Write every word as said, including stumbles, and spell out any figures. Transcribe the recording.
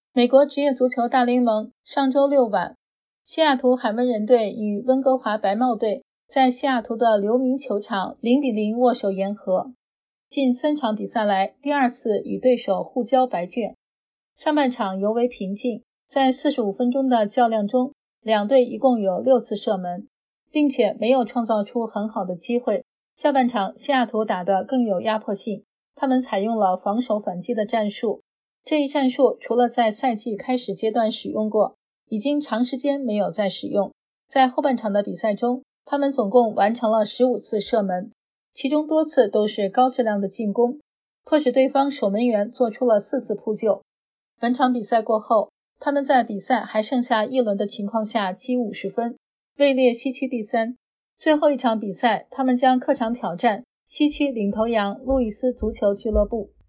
美国职业足球大联盟上周六晚，西雅图海闷人队与温哥华白帽队在西雅图的刘铭球场零比零握手言和。近三场比赛来第二次与对手互交白卷。上半场尤为平静，在四十五分钟的较量中，两队一共有六次射门，并且没有创造出很好的机会。下半场西雅图打得更有压迫性，他们采用了防守反击的战术。这一战术除了在赛季开始阶段使用过，已经长时间没有再使用。在后半场的比赛中，他们总共完成了十五次射门，其中多次都是高质量的进攻，迫使对方守门员做出了四次扑救。本场比赛过后，他们在比赛还剩下一轮的情况下积五十分，位列西区第三。最后一场比赛，他们将客场挑战西区领头羊路易斯足球俱乐部。